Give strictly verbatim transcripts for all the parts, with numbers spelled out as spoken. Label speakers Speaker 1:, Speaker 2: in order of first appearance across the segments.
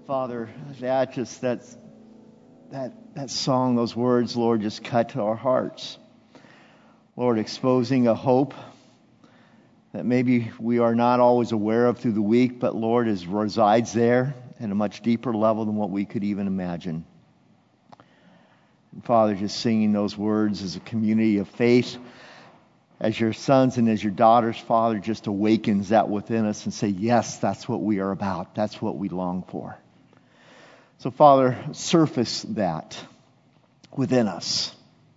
Speaker 1: Father, that just that's that that song, those words, Lord, just cut to our hearts. Lord, exposing a hope that maybe we are not always aware of through the week, but Lord, is resides there at a much deeper level than what we could even imagine. And Father, just singing those words as a community of faith, as your sons and as your daughters, Father, just awakens that within us and say, yes, that's what we are about. That's what we long for. So, Father, surface that within us.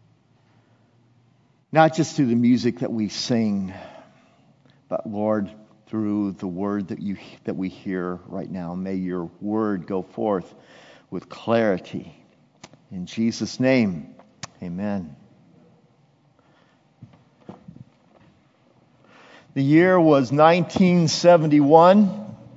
Speaker 1: Not just through the music that we sing, but, Lord, through the word that you that we hear right now. May your word go forth with clarity. In Jesus' name, amen. The year was nineteen seventy-one.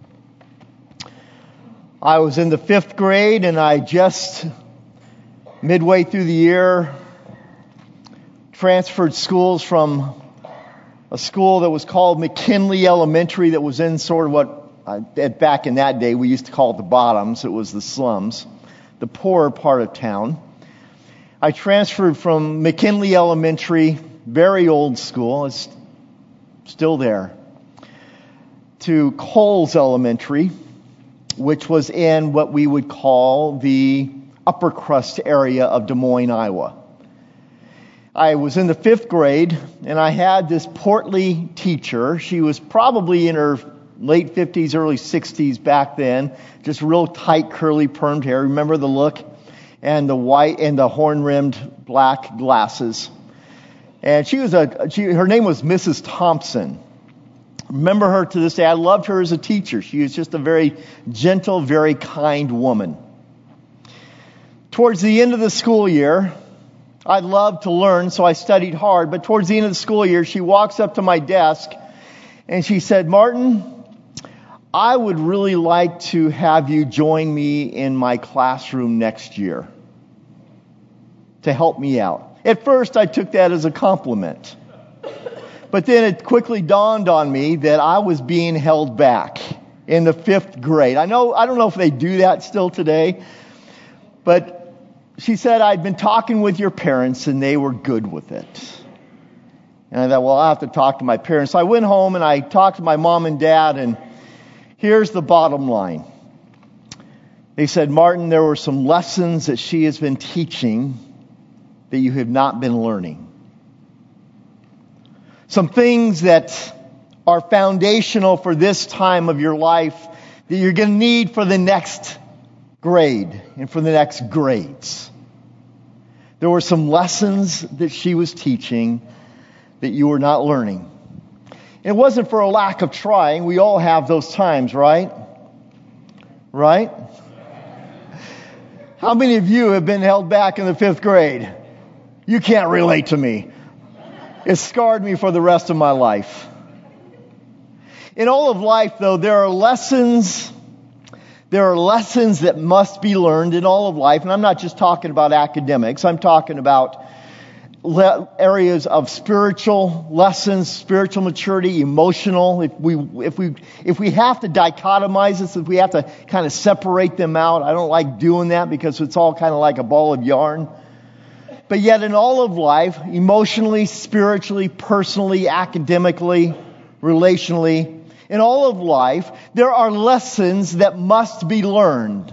Speaker 1: I was in the fifth grade, and I just, midway through the year, transferred schools from a school that was called McKinley Elementary that was in sort of what, uh, back in that day, we used to call it the bottoms. It was the slums, the poorer part of town. I transferred from McKinley Elementary, very old school, it's still there, to Coles Elementary, which was in what we would call the upper crust area of Des Moines, Iowa. I was in the fifth grade, and I had this portly teacher. She was probably in her late fifties, early sixties back then, just real tight, curly, permed hair. Remember the look? And the white and the horn-rimmed black glasses. And she was a, she, her name was Missus Thompson. Remember her to this day. I loved her as a teacher. She was just a very gentle, very kind woman. Towards the end of the school year, I loved to learn, so I studied hard. But towards the end of the school year, she walks up to my desk and she said, "Martin, I would really like to have you join me in my classroom next year to help me out." At first, I took that as a compliment. But then it quickly dawned on me that I was being held back in the fifth grade. I know, I don't know if they do that still today, but she said, "I'd been talking with your parents and they were good with it." And I thought, well, I'll have to talk to my parents. So I went home and I talked to my mom and dad, and here's the bottom line. They said, "Martin, there were some lessons that she has been teaching that you have not been learning. Some things that are foundational for this time of your life that you're going to need for the next grade and for the next grades." There were some lessons that she was teaching that you were not learning. It wasn't for a lack of trying. We all have those times, right? Right? How many of you have been held back in the fifth grade? You can't relate to me. It scarred me for the rest of my life. In all of life, though, there are lessons, there are lessons that must be learned in all of life. And I'm not just talking about academics. I'm talking about le- areas of spiritual lessons, spiritual maturity, emotional. If we, if we, if we have to dichotomize this, if we have to kind of separate them out, I don't like doing that because it's all kind of like a ball of yarn. But yet in all of life, emotionally, spiritually, personally, academically, relationally, in all of life, there are lessons that must be learned.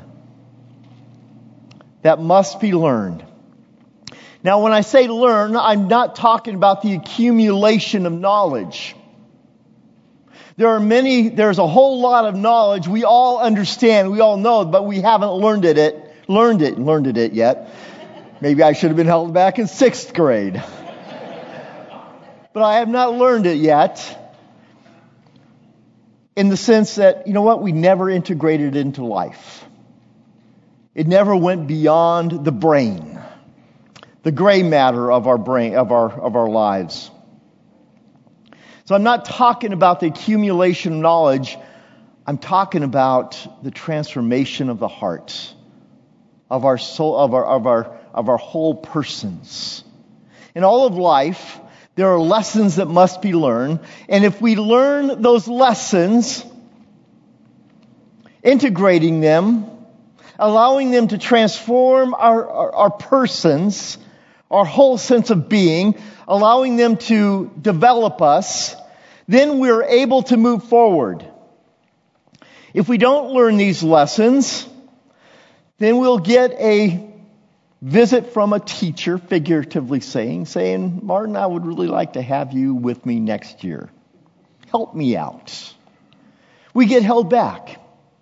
Speaker 1: That must be learned. Now, when I say learn, I'm not talking about the accumulation of knowledge. There are many, there's a whole lot of knowledge we all understand, we all know, but we haven't learned it, it learned it, learned it yet. Maybe I should have been held back in sixth grade. But I have not learned it yet. In the sense that, you know what, we never integrated it into life. It never went beyond the brain, the gray matter of our brain, of our of our lives. So I'm not talking about the accumulation of knowledge. I'm talking about the transformation of the heart, of our soul, of our of our of our whole persons. In all of life, there are lessons that must be learned. And if we learn those lessons, integrating them allowing them to transform our, our, our persons, our whole sense of being, allowing them to develop us, then we're able to move forward. If we don't learn these lessons, then we'll get a visit from a teacher, figuratively saying, saying, Martin, I would really like to have you with me next year. Help me out. We get held back.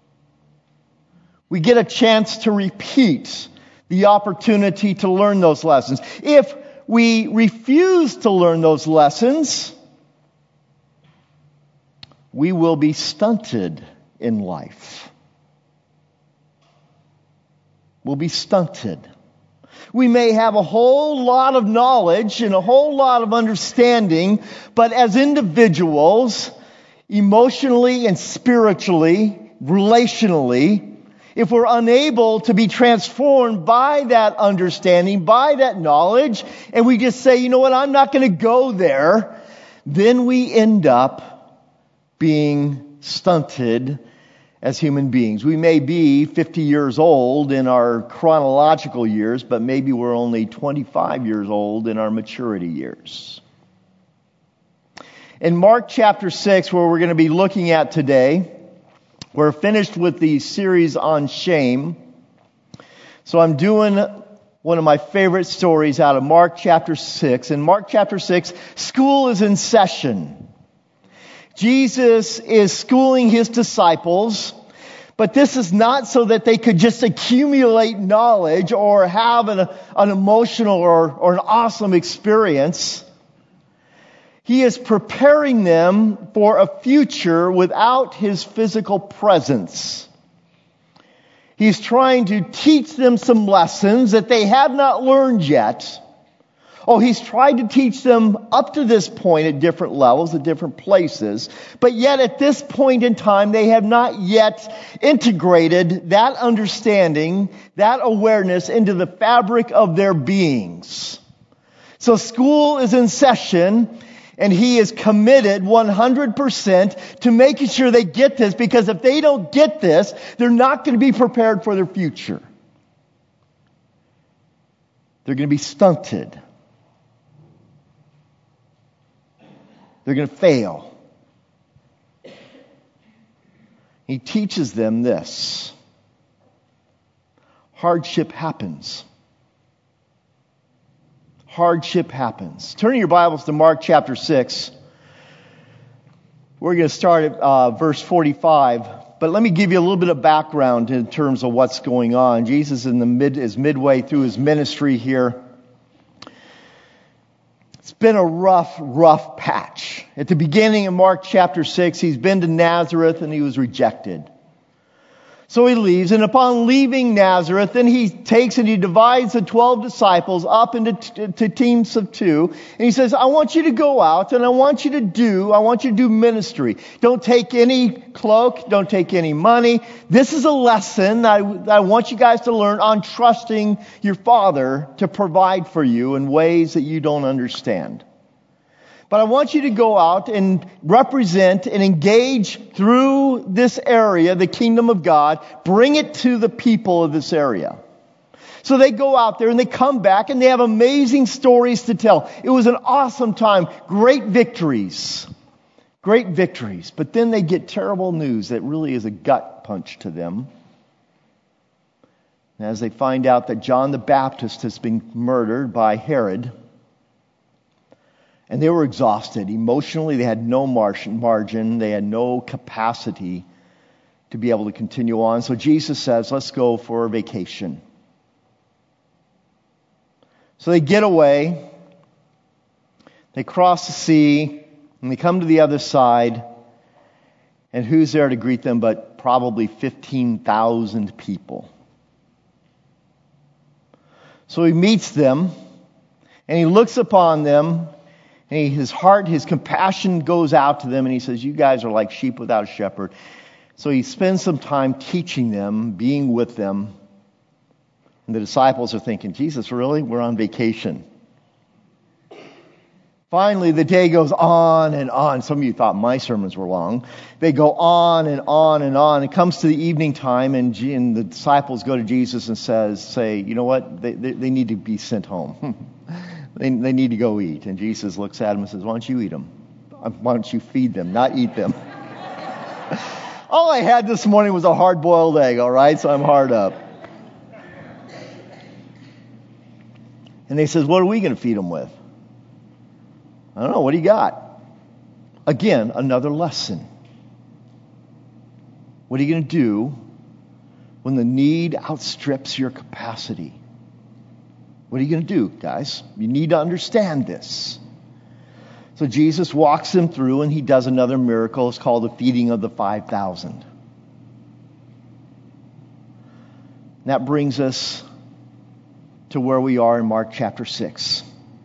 Speaker 1: We get a chance to repeat the opportunity to learn those lessons. If we refuse to learn those lessons, we will be stunted in life. We'll be stunted. We may have a whole lot of knowledge and a whole lot of understanding, but as individuals, emotionally and spiritually, relationally, if we're unable to be transformed by that understanding, by that knowledge, and we just say, you know what, I'm not going to go there, then we end up being stunted as human beings. We may be fifty years old in our chronological years, but maybe we're only twenty-five years old in our maturity years. In Mark chapter six, where we're going to be looking at today, we're finished with the series on shame. So I'm doing one of my favorite stories out of Mark chapter six. In Mark chapter six, school is in session. Jesus is schooling his disciples, but this is not so that they could just accumulate knowledge or have an, an emotional or, or an awesome experience. He is preparing them for a future without his physical presence. He's trying to teach them some lessons that they have not learned yet. Oh, he's tried to teach them up to this point at different levels, at different places. But yet at this point in time, they have not yet integrated that understanding, that awareness into the fabric of their beings. So school is in session, and he is committed one hundred percent to making sure they get this, because if they don't get this, they're not going to be prepared for their future. They're going to be stunted. They're going to fail. He teaches them this. Hardship happens. Hardship happens. Turning your Bibles to Mark chapter six. We're going to start at uh, verse forty-five. But let me give you a little bit of background in terms of what's going on. Jesus in the mid, is midway through his ministry here. It's been a rough, rough patch. At the beginning of Mark chapter six, he's been to Nazareth and he was rejected. So he leaves, and upon leaving Nazareth, then he takes and he divides the twelve disciples up into t- to teams of two. And he says, I want you to go out and I want you to do, I want you to do ministry. Don't take any cloak, don't take any money. This is a lesson I, I want you guys to learn on trusting your Father to provide for you in ways that you don't understand. But I want you to go out and represent and engage through this area, the kingdom of God. Bring it to the people of this area. So they go out there and they come back and they have amazing stories to tell. It was an awesome time. Great victories. Great victories. But then they get terrible news that really is a gut punch to them. And as they find out that John the Baptist has been murdered by Herod, and they were exhausted. Emotionally, they had no margin. They had no capacity to be able to continue on. So Jesus says, let's go for a vacation. So they get away. They cross the sea. And they come to the other side. And who's there to greet them but probably fifteen thousand people? So he meets them. And he looks upon them. And he, his heart, his compassion goes out to them, and he says, you guys are like sheep without a shepherd. So he spends some time teaching them, being with them. And the disciples are thinking, Jesus, really? We're on vacation. Finally, the day goes on and on. Some of you thought my sermons were long. They go on and on and on. It comes to the evening time, and, G- and the disciples go to Jesus and says, say, you know what? They, they, they need to be sent home. they, they need to go eat. And Jesus looks at them and says, why don't you eat them? Why don't you feed them, not eat them? All I had this morning was a hard-boiled egg, all right? So I'm hard up. And they says, what are we going to feed them with? I don't know. What do you got? Again, another lesson. What are you going to do when the need outstrips your capacity? What are you going to do, guys? You need to understand this. So Jesus walks them through, and he does another miracle. It's called the feeding of the five thousand. That brings us to where we are in Mark chapter six.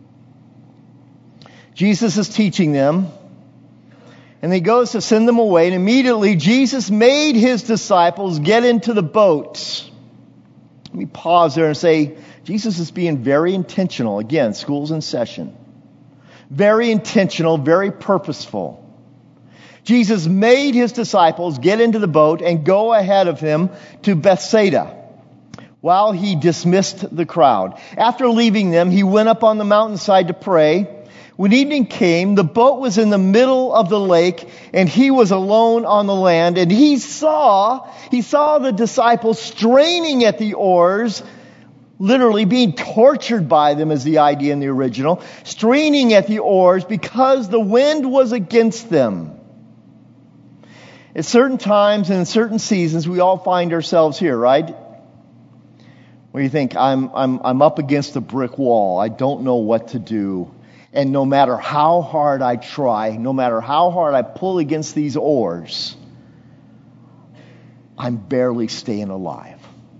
Speaker 1: Jesus is teaching them, and he goes to send them away, and immediately Jesus made his disciples get into the boat. Let me pause there and say, Jesus is being very intentional. Again, school's in session. Very intentional, very purposeful. Jesus made his disciples get into the boat and go ahead of him to Bethsaida, while he dismissed the crowd. After leaving them, he went up on the mountainside to pray. When evening came, the boat was in the middle of the lake, and he was alone on the land. And he saw, he saw the disciples straining at the oars, literally being tortured by them is the idea in the original, straining at the oars because the wind was against them. At certain times and in certain seasons, we all find ourselves here, right? Where you think, I'm, I'm, I'm up against a brick wall. I don't know what to do. And no matter how hard I try, no matter how hard I pull against these oars, I'm barely staying alive.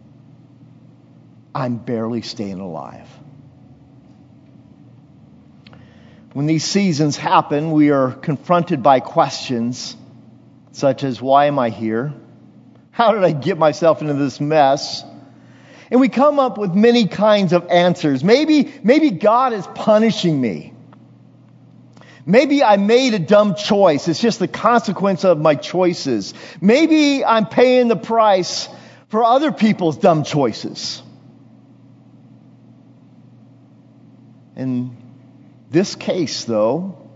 Speaker 1: I'm barely staying alive. When these seasons happen, we are confronted by questions such as, why am I here? How did I get myself into this mess? And we come up with many kinds of answers. Maybe, maybe God is punishing me. Maybe I made a dumb choice. It's just the consequence of my choices. Maybe I'm paying the price for other people's dumb choices. In this case, though,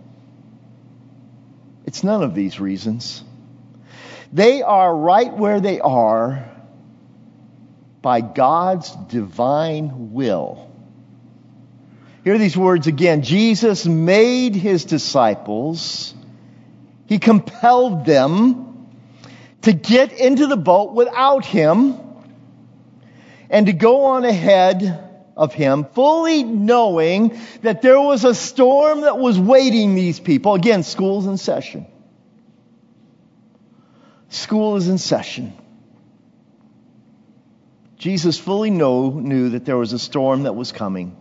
Speaker 1: it's none of these reasons. They are right where they are by God's divine will. Hear these words again. Jesus made his disciples. He compelled them to get into the boat without him and to go on ahead of him, fully knowing that there was a storm that was waiting these people. Again, school's in session. School is in session. Jesus fully know, knew that there was a storm that was coming.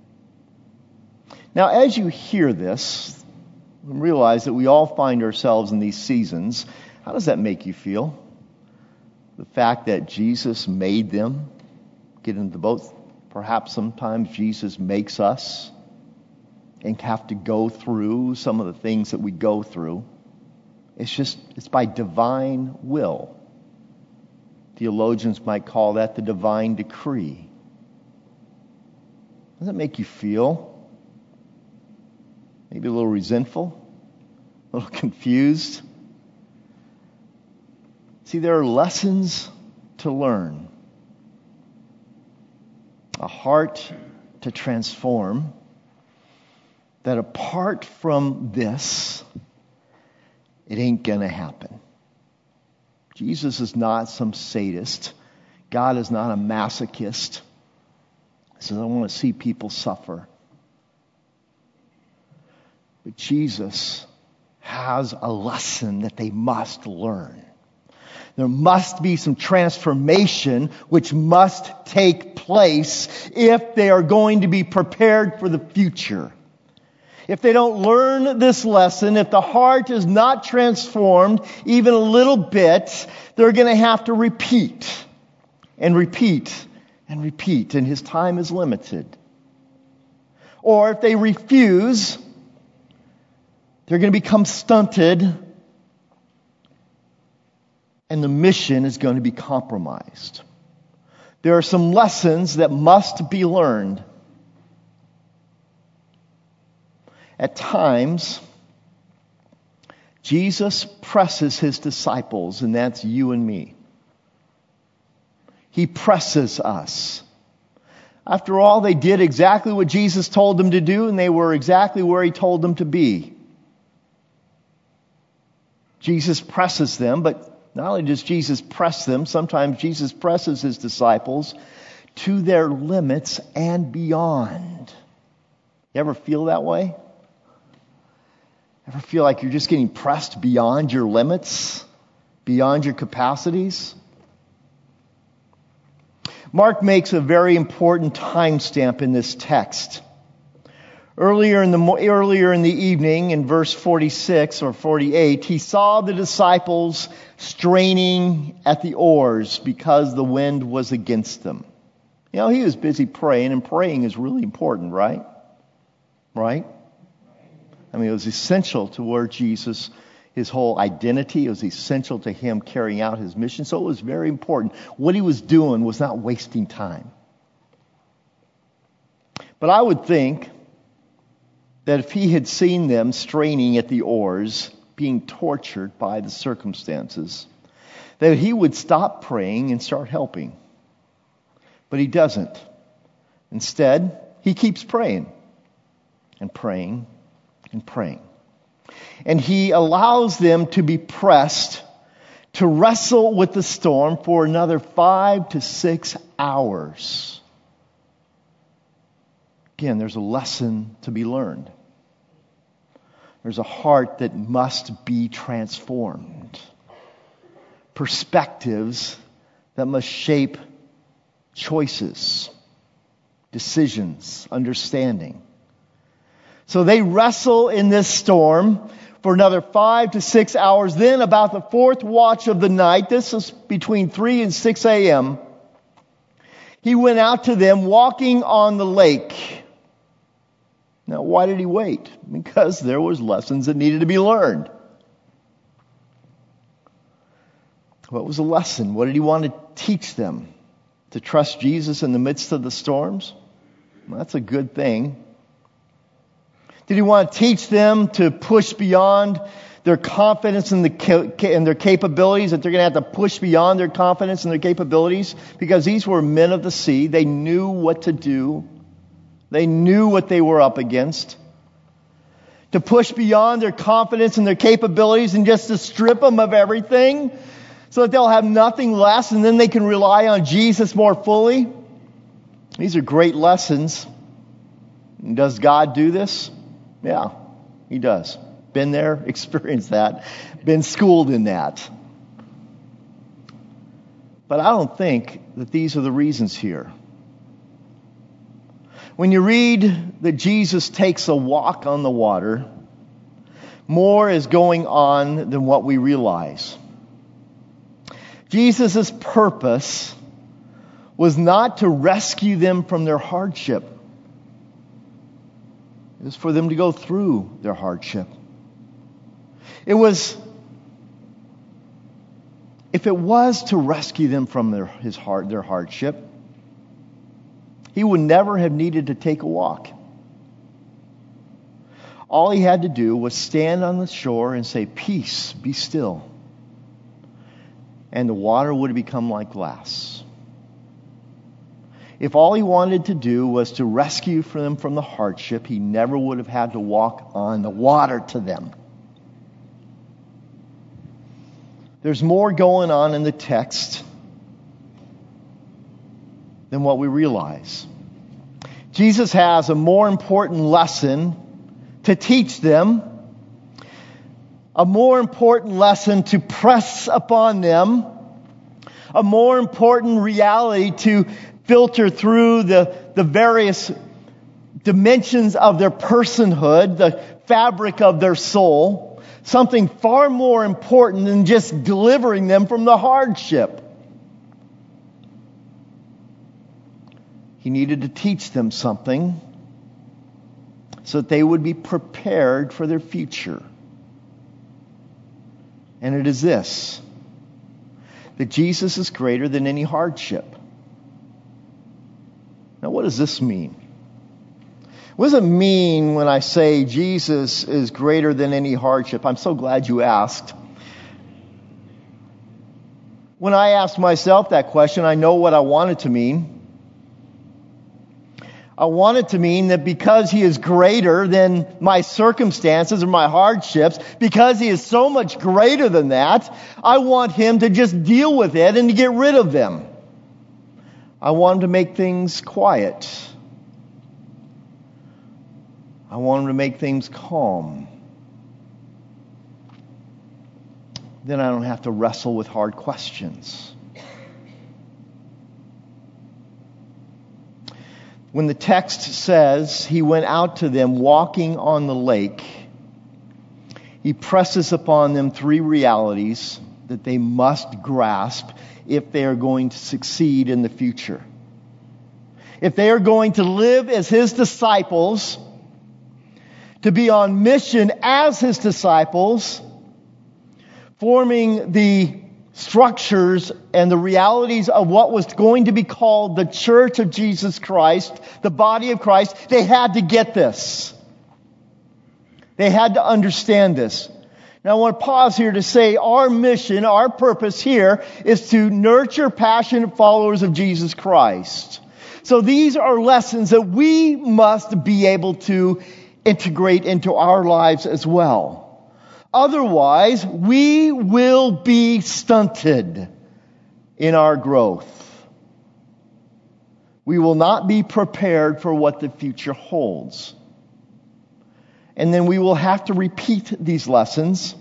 Speaker 1: Now, as you hear this, realize that we all find ourselves in these seasons. How does that make you feel? The fact that Jesus made them get into the boat. Perhaps sometimes Jesus makes us and have to go through some of the things that we go through. It's just, it's by divine will. Theologians might call that the divine decree. Does that make you feel? Maybe a little resentful, a little confused. See, there are lessons to learn. A heart to transform. That apart from this, it ain't going to happen. Jesus is not some sadist. God is not a masochist. He says, I want to see people suffer. But Jesus has a lesson that they must learn. There must be some transformation which must take place if they are going to be prepared for the future. If they don't learn this lesson, if the heart is not transformed even a little bit, they're going to have to repeat and repeat and repeat, and his time is limited. Or if they refuse, They're going to become stunted, and the mission is going to be compromised. There are some lessons that must be learned. At times, Jesus presses his disciples, and that's you and me. He presses us. After all, they did exactly what Jesus told them to do, and they were exactly where he told them to be. Jesus presses them, but not only does Jesus press them, sometimes Jesus presses his disciples to their limits and beyond. You ever feel that way? Ever feel like you're just getting pressed beyond your limits, beyond your capacities? Mark makes a very important timestamp in this text. Earlier in the earlier in the evening, in verse forty-six or forty-eight, he saw the disciples straining at the oars because the wind was against them. You know, he was busy praying, and praying is really important, right? Right? I mean, it was essential to where Jesus, his whole identity, it was essential to him carrying out his mission. So it was very important. What he was doing was not wasting time. But I would think that if he had seen them straining at the oars, being tortured by the circumstances, that he would stop praying and start helping. But he doesn't. Instead, he keeps praying and praying and praying. And he allows them to be pressed to wrestle with the storm for another five to six hours. Again, there's a lesson to be learned. There's a heart that must be transformed. Perspectives that must shape choices, decisions, understanding. So they wrestle in this storm for another five to six hours. Then about the fourth watch of the night, this is between three and six a.m., he went out to them walking on the lake. Now, why did he wait? Because there was lessons that needed to be learned. What was the lesson? What did he want to teach them? To trust Jesus in the midst of the storms? Well, that's a good thing. Did he want to teach them to push beyond their confidence in, the, in their capabilities, that they're going to have to push beyond their confidence and their capabilities? Because these were men of the sea. They knew what to do. They knew what they were up against. To push beyond their confidence and their capabilities and just to strip them of everything so that they'll have nothing less and then they can rely on Jesus more fully. These are great lessons. And does God do this? Yeah, he does. Been there, experienced that, been schooled in that. But I don't think that these are the reasons here. When you read that Jesus takes a walk on the water, more is going on than what we realize. Jesus' purpose was not to rescue them from their hardship. It was for them to go through their hardship. It was, if it was to rescue them from their, his heart, their hardship, he would never have needed to take a walk. All he had to do was stand on the shore and say, "Peace, be still." And the water would have become like glass. If all he wanted to do was to rescue them from the hardship, he never would have had to walk on the water to them. There's more going on in the text than what we realize. Jesus has a more important lesson to teach them, a more important lesson to press upon them, a more important reality to filter through the, the various dimensions of their personhood, the fabric of their soul, something far more important than just delivering them from the hardship. He needed to teach them something so that they would be prepared for their future. And it is this, that Jesus is greater than any hardship. Now, what does this mean? What does it mean when I say Jesus is greater than any hardship? I'm so glad you asked. When I asked myself that question, I know what I want it to mean. I want it to mean that because He is greater than my circumstances or my hardships, because He is so much greater than that, I want Him to just deal with it and to get rid of them. I want Him to make things quiet. I want Him to make things calm. Then I don't have to wrestle with hard questions. When the text says He went out to them walking on the lake, He presses upon them three realities that they must grasp if they are going to succeed in the future. If they are going to live as His disciples, to be on mission as His disciples, forming the structures and the realities of what was going to be called the Church of Jesus Christ, the body of Christ, they had to get this. They had to understand this. Now I want to pause here to say our mission, our purpose here is to nurture passionate followers of Jesus Christ. So these are lessons that we must be able to integrate into our lives as well. Otherwise, we will be stunted in our growth. We will not be prepared for what the future holds. And then we will have to repeat these lessons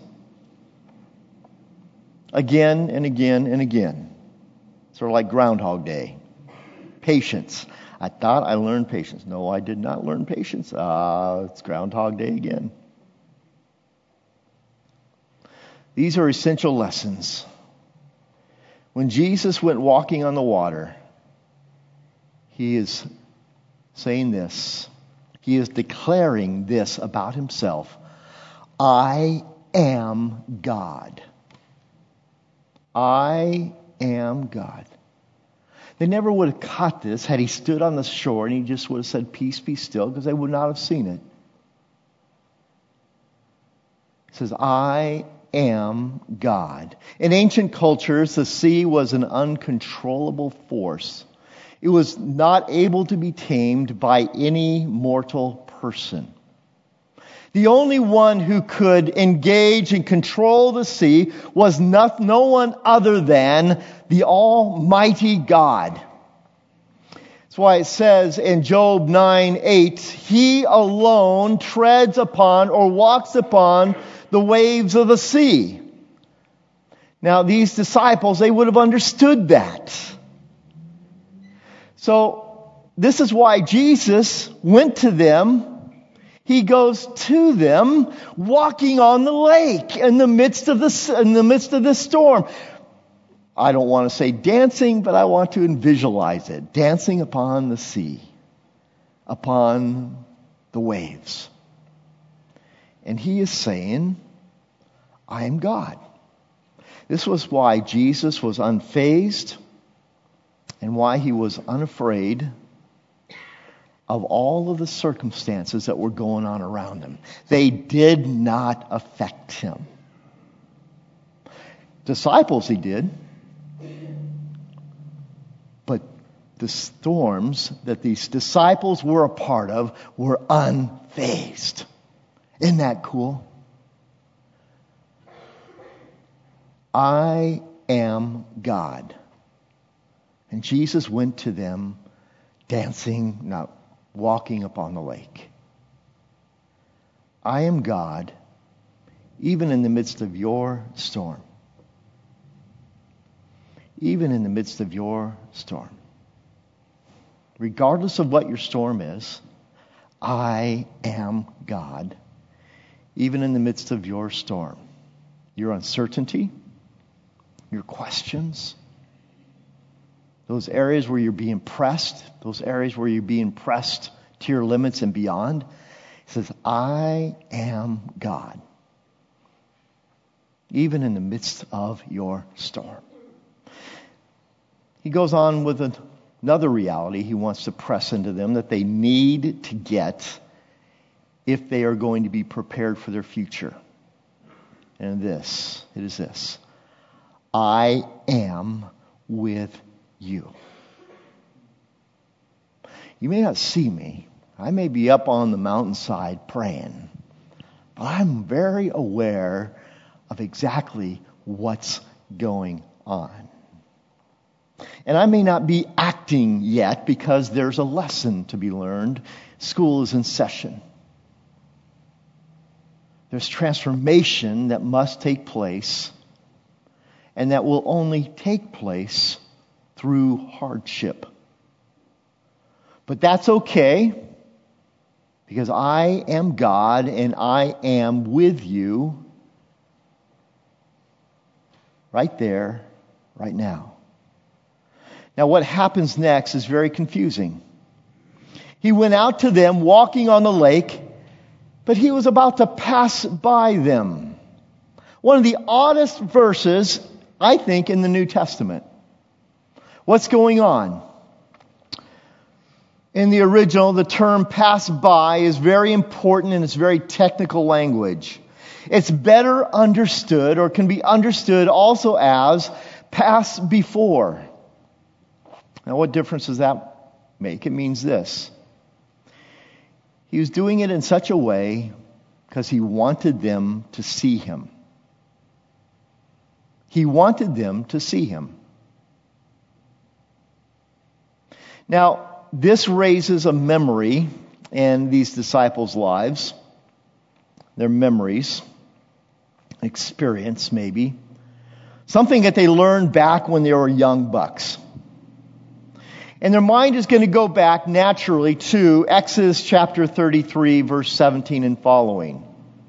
Speaker 1: again and again and again. Sort of like Groundhog Day. Patience. I thought I learned patience. No, I did not learn patience. Ah, uh, it's Groundhog Day again. These are essential lessons. When Jesus went walking on the water, He is saying this. He is declaring this about Himself. I am God. I am God. They never would have caught this had He stood on the shore and He just would have said, peace, be still, because they would not have seen it. He says, I am God. In ancient cultures, the sea was an uncontrollable force. It was not able to be tamed by any mortal person. The only one who could engage and control the sea was not, no one other than the Almighty God. That's why it says in Job nine eight, He alone treads upon or walks upon the waves of the sea. Now, these disciples, they would have understood that. So, this is why Jesus went to them. He goes to them walking on the lake in the midst of the, in the midst of the storm. I don't want to say dancing, but I want to visualize it. Dancing upon the sea, upon the waves. And He is saying, I am God. This was why Jesus was unfazed and why He was unafraid of all of the circumstances that were going on around Him. They did not affect Him. Disciples He did. But the storms that these disciples were a part of were unfazed. Isn't that cool? I am God. And Jesus went to them dancing, not walking upon the lake. I am God, even in the midst of your storm. Even in the midst of your storm. Regardless of what your storm is, I am God, even in the midst of your storm. Your uncertainty, your questions, those areas where you're being pressed, those areas where you're being pressed to your limits and beyond. He says, I am God. even in the midst of your storm. He goes on with another reality he wants to press into them that they need to get if they are going to be prepared for their future. And this, it is this: I am with you. You may not see me. I may be up on the mountainside praying, but I'm very aware of exactly what's going on. And I may not be acting yet because there's a lesson to be learned. School is in session. There's transformation that must take place, and that will only take place through hardship. But that's okay, because I am God and I am with you right there, right now. Now, what happens next is very confusing. He went out to them walking on the lake, but he was about to pass by them. One of the oddest verses, I think, in the New Testament. What's going on? In the original, the term pass by is very important and it's very technical language. It's better understood, or can be understood also as pass before. Now, what difference does that make? It means this. He was doing it in such a way because he wanted them to see him. He wanted them to see him. Now, this raises a memory in these disciples' lives, their memories, experience maybe, something that they learned back when they were young bucks. And their mind is going to go back naturally to Exodus chapter thirty-three, verse seventeen and following.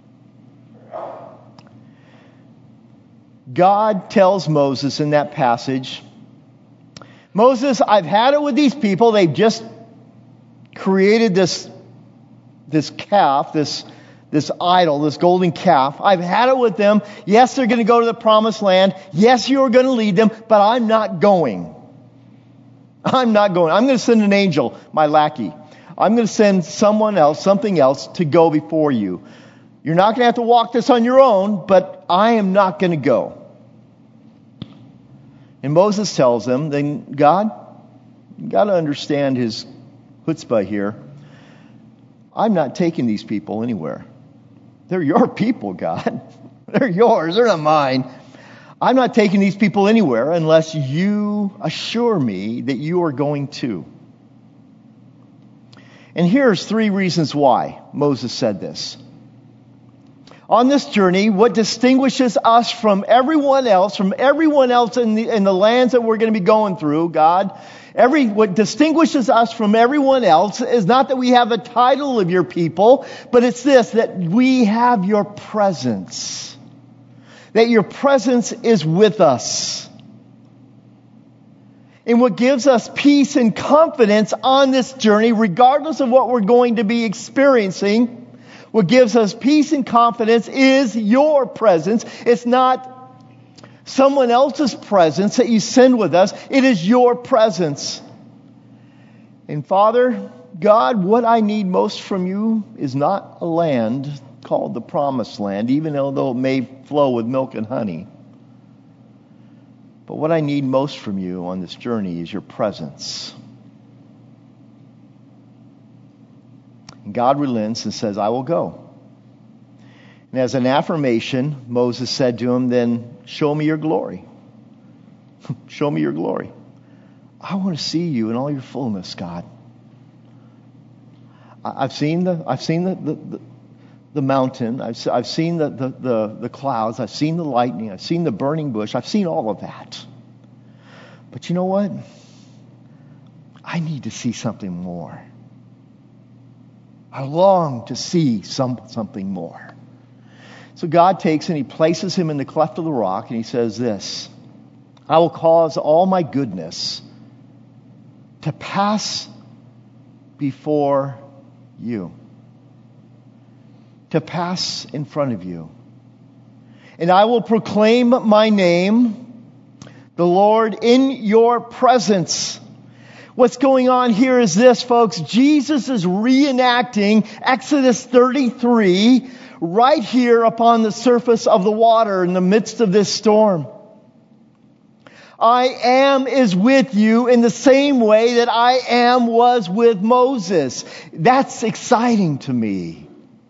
Speaker 1: God tells Moses in that passage, Moses, I've had it with these people. They've just created this, this calf, this, this idol, this golden calf. I've had it with them. Yes, they're going to go to the promised land. Yes, you're going to lead them, but I'm not going. I'm not going. I'm going to send an angel, my lackey. I'm going to send someone else, something else, to go before you. You're not going to have to walk this on your own, but I am not going to go. And Moses tells them, then God, you got to understand his chutzpah here. I'm not taking these people anywhere. They're your people, God. They're yours. They're not mine. I'm not taking these people anywhere unless you assure me that you are going to. And here's three reasons why Moses said this. On this journey, what distinguishes us from everyone else, from everyone else in the, in the lands that we're going to be going through, God, every, what distinguishes us from everyone else is not that we have a title of your people, but it's this, that we have your presence. That your presence is with us. And what gives us peace and confidence on this journey, regardless of what we're going to be experiencing, what gives us peace and confidence is your presence. It's not someone else's presence that you send with us. It is your presence. And Father, God, what I need most from you is not a land called the Promised Land, even though it may flow with milk and honey. But what I need most from you on this journey is your presence. And God relents and says, I will go. And as an affirmation, Moses said to him, then show me your glory. Show me your glory. I want to see you in all your fullness, God. I've seen the, I've seen the, the, the the mountain, I've, I've seen the, the, the, the clouds, I've seen the lightning, I've seen the burning bush, I've seen all of that. But you know what? I need to see something more. I long to see some, something more. So God takes and he places him in the cleft of the rock and he says this, I will cause all my goodness to pass before you. To pass in front of you. and I will proclaim my name, the Lord, in your presence. What's going on here is this, folks. Jesus is reenacting Exodus thirty-three right here upon the surface of the water in the midst of this storm. I am is with you in the same way that I am was with Moses. That's exciting to me.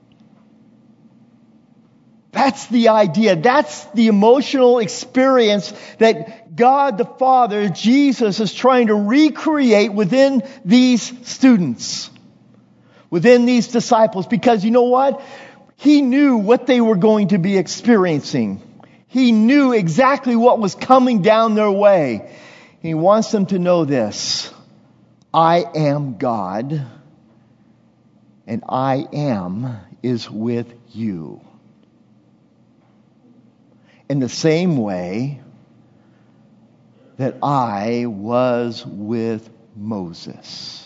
Speaker 1: That's the idea. That's the emotional experience that God the Father, Jesus, is trying to recreate within these students, within these disciples. Because you know what? He knew what they were going to be experiencing. He knew exactly what was coming down their way. He wants them to know this. I am God, and I am is with you. In the same way that I was with Moses.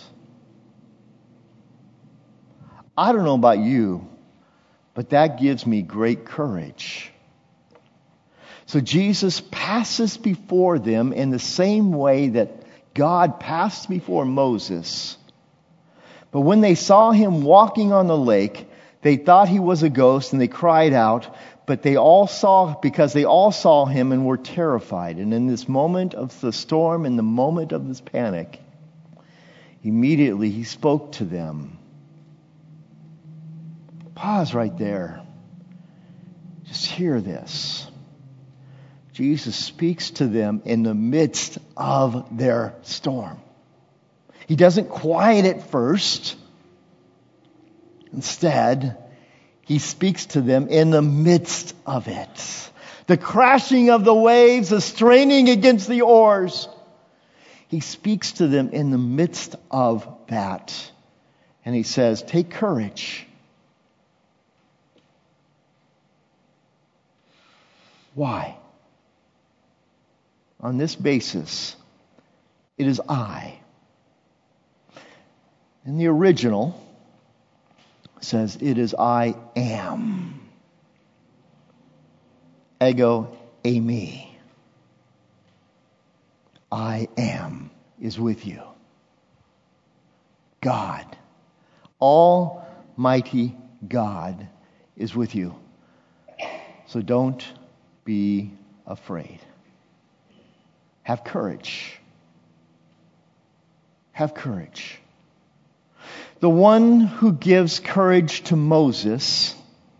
Speaker 1: I don't know about you, but that gives me great courage. So Jesus passes before them in the same way that God passed before Moses. But when they saw him walking on the lake, they thought he was a ghost and they cried out. But they all saw, because they all saw him and were terrified. And in this moment of the storm, in the moment of this panic, immediately he spoke to them. Pause right there. Just hear this. Jesus speaks to them in the midst of their storm. He doesn't quiet it first. Instead, he speaks to them in the midst of it. The crashing of the waves, the straining against the oars. He speaks to them in the midst of that. And he says, take courage. Why? On this basis, it is I. In the original, says, it is I am. Ego eimi. I am is with you. God, Almighty God, is with you. So don't be afraid. Have courage. Have courage. The one who gives courage to Moses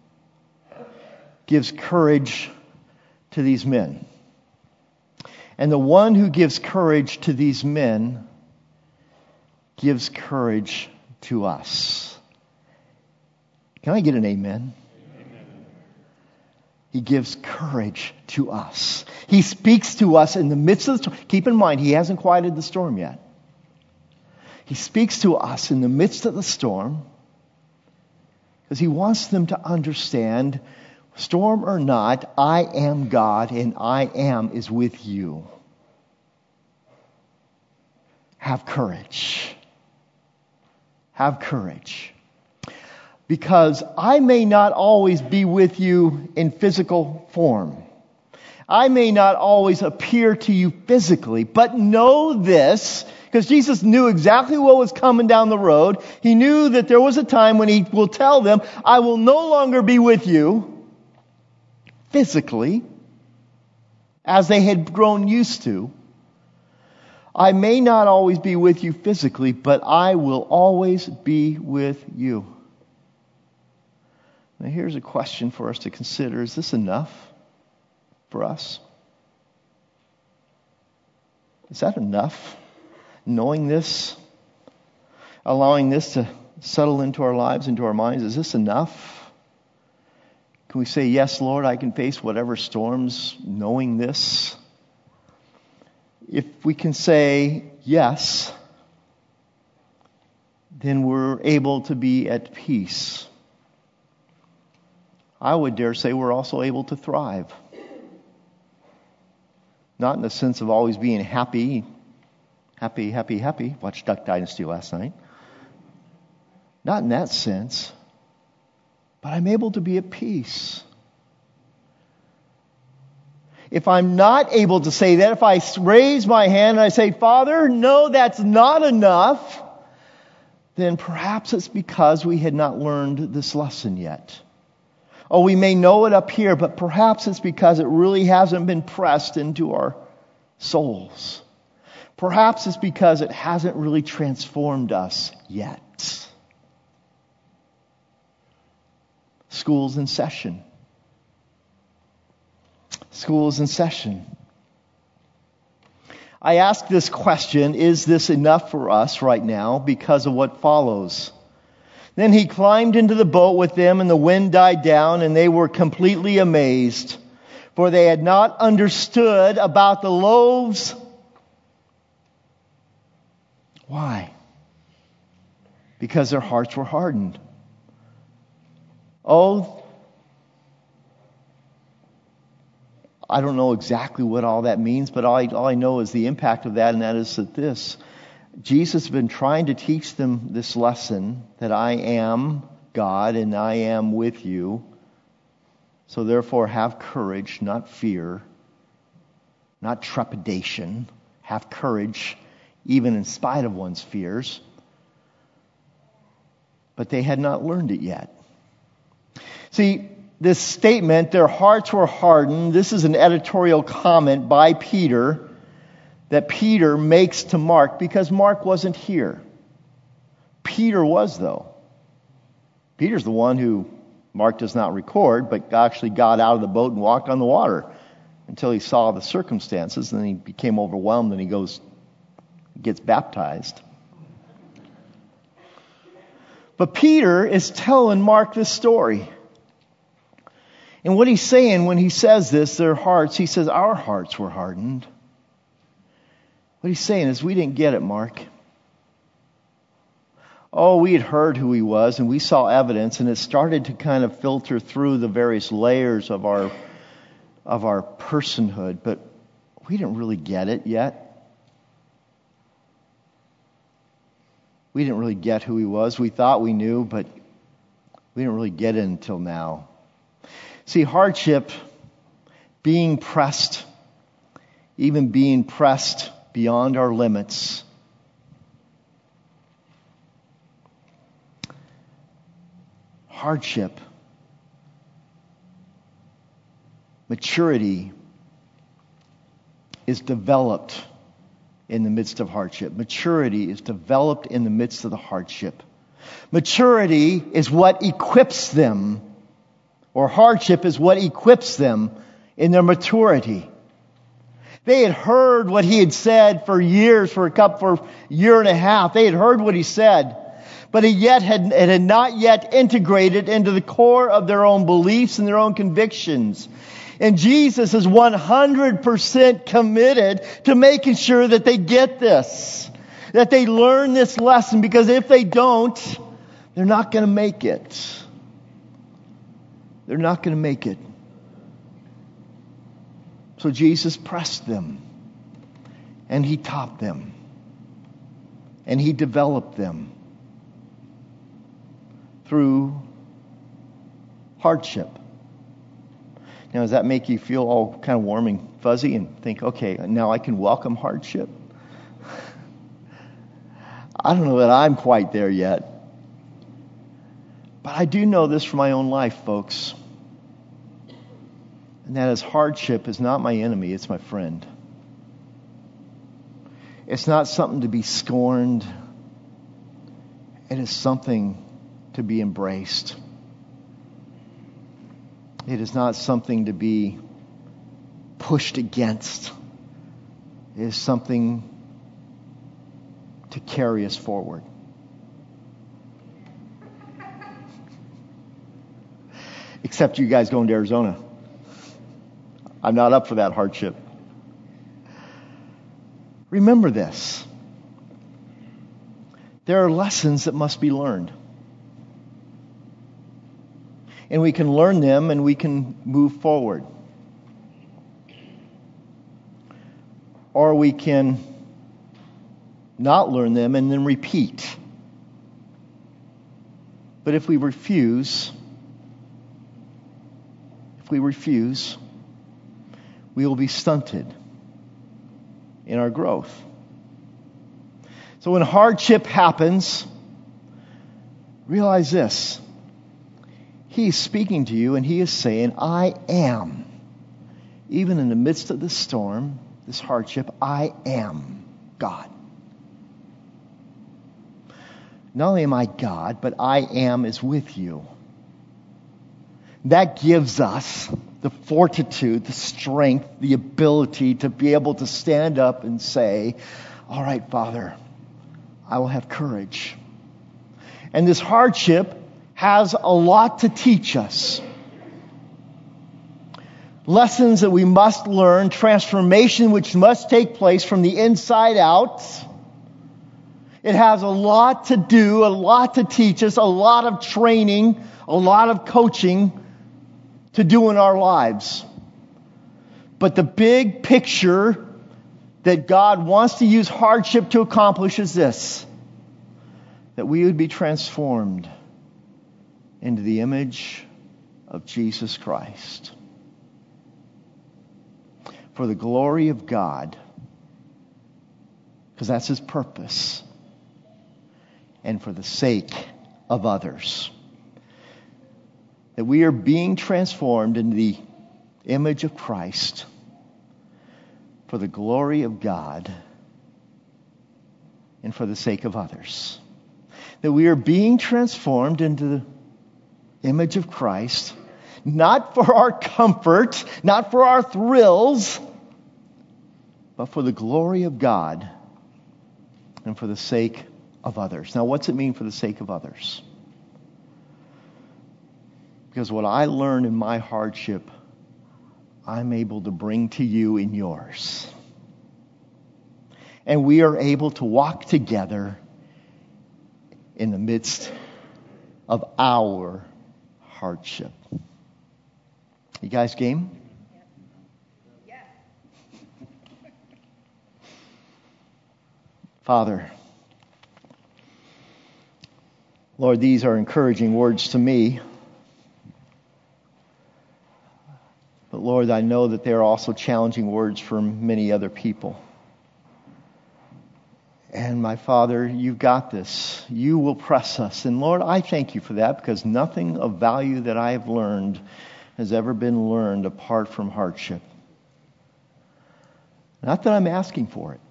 Speaker 1: gives courage to these men. And the one who gives courage to these men gives courage to us. Can I get an amen? Amen. He gives courage to us. He speaks to us in the midst of the storm. Keep in mind, he hasn't quieted the storm yet. He speaks to us in the midst of the storm because he wants them to understand, storm or not, I am God and I am is with you. Have courage. Have courage. Because I may not always be with you in physical form. I may not always appear to you physically, but know this. Because Jesus knew exactly what was coming down the road. He knew that there was a time when he will tell them, I will no longer be with you physically, as they had grown used to. I may not always be with you physically, but I will always be with you. Now here's a question for us to consider. Is this enough for us? Is that enough? Knowing this, allowing this to settle into our lives, into our minds, is this enough? Can we say, yes, Lord, I can face whatever storms knowing this? If we can say yes, then we're able to be at peace. I would dare say we're also able to thrive. Not in the sense of always being happy, happy, happy, happy. Watched Duck Dynasty last night. Not in that sense. But I'm able to be at peace. if I'm not able to say that, if I raise my hand and I say, Father, no, that's not enough, then perhaps it's because we had not learned this lesson yet. Oh, we may know it up here, but perhaps it's because it really hasn't been pressed into our souls. Perhaps it's because it hasn't really transformed us yet. School's in session. School's in session. I ask this question, is this enough for us right now because of what follows? Then he climbed into the boat with them, and the wind died down, and they were completely amazed, for they had not understood about the loaves. Why? Because their hearts were hardened. Oh, I don't know exactly what all that means, but all I, all I know is the impact of that, and that is that this. Jesus has been trying to teach them this lesson, that I am God and I am with you. So therefore have courage, not fear, not trepidation. Have courage, even in spite of one's fears. But they had not learned it yet. See, this statement, their hearts were hardened, this is an editorial comment by Peter that Peter makes to Mark because Mark wasn't here. Peter was, though. Peter's the one who Mark does not record, but actually got out of the boat and walked on the water until he saw the circumstances, and then he became overwhelmed and he goes, gets baptized. But Peter is telling Mark this story. And what he's saying when he says this, their hearts, he says, our hearts were hardened. What he's saying is, we didn't get it, Mark. Oh, we had heard who he was, and we saw evidence, and it started to kind of filter through the various layers of our of our personhood, but we didn't really get it yet. We didn't really get who he was. We thought we knew, but we didn't really get it until now. See, hardship, being pressed, even being pressed beyond our limits, hardship, maturity is developed in the midst of hardship. Maturity is developed in the midst of the hardship. Maturity is what equips them, or hardship is what equips them in their maturity. They had heard what he had said for years, for a couple, for a year and a half. They had heard what he said, but it yet had, it had not yet integrated into the core of their own beliefs and their own convictions. And Jesus is one hundred percent committed to making sure that they get this, that they learn this lesson, because if they don't, they're not going to make it. They're not going to make it. So Jesus pressed them, and he taught them, and he developed them through hardship. Now, does that make you feel all kind of warm and fuzzy and think, okay, now I can welcome hardship? I don't know that I'm quite there yet. But I do know this from my own life, folks. And that is, hardship is not my enemy, it's my friend. It's not something to be scorned. It is something to be embraced. It is not something to be pushed against. It is something to carry us forward. Except you guys going to Arizona. I'm not up for that hardship. Remember this. There are lessons that must be learned. And we can learn them and we can move forward. Or we can not learn them and then repeat. But if we refuse, if we refuse, we will be stunted in our growth. So when hardship happens, realize this. He is speaking to you and He is saying, I am. Even in the midst of this storm, this hardship, I am God. Not only am I God, but I am is with you. That gives us the fortitude, the strength, the ability to be able to stand up and say, all right, Father, I will have courage. And this hardship has a lot to teach us. Lessons that we must learn, transformation which must take place from the inside out. It has a lot to do, a lot to teach us, a lot of training, a lot of coaching to do in our lives. But the big picture that God wants to use hardship to accomplish is this: that we would be transformed into the image of Jesus Christ. For the glory of God, because that's His purpose, and for the sake of others. That we are being transformed into the image of Christ for the glory of God and for the sake of others. That we are being transformed into the image of Christ, not for our comfort, not for our thrills, but for the glory of God and for the sake of others. Now, what's it mean for the sake of others? Because what I learned in my hardship, I'm able to bring to you in yours. And we are able to walk together in the midst of our hardship. You guys game?
Speaker 2: Yeah.
Speaker 1: Father, Lord, these are encouraging words to me. But Lord, I know that they are also challenging words for many other people. And my Father, you've got this. You will press us. And Lord, I thank you for that, because nothing of value that I have learned has ever been learned apart from hardship. Not that I'm asking for it.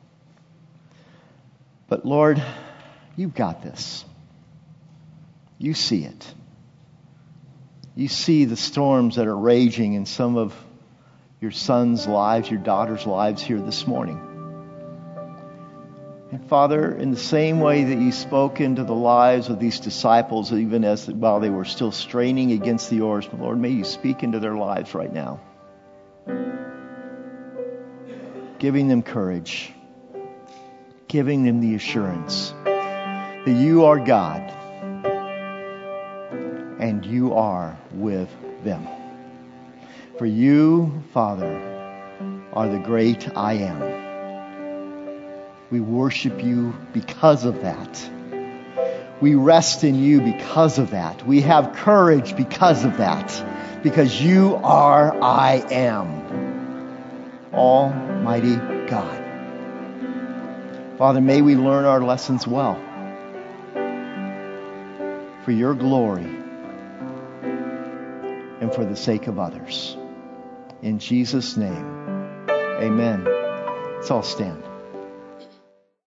Speaker 1: But Lord, you've got this. You see it. You see the storms that are raging in some of your sons' lives, your daughters' lives here this morning. And Father, in the same way that you spoke into the lives of these disciples, even as while they were still straining against the oars, Lord, may you speak into their lives right now. Giving them courage. Giving them the assurance that you are God. And you are with them. For you, Father, are the great I am. We worship you because of that. We rest in you because of that. We have courage because of that. Because you are I am. Almighty God. Father, may we learn our lessons well. For your glory. And for the sake of others. In Jesus' name, amen. Let's all stand.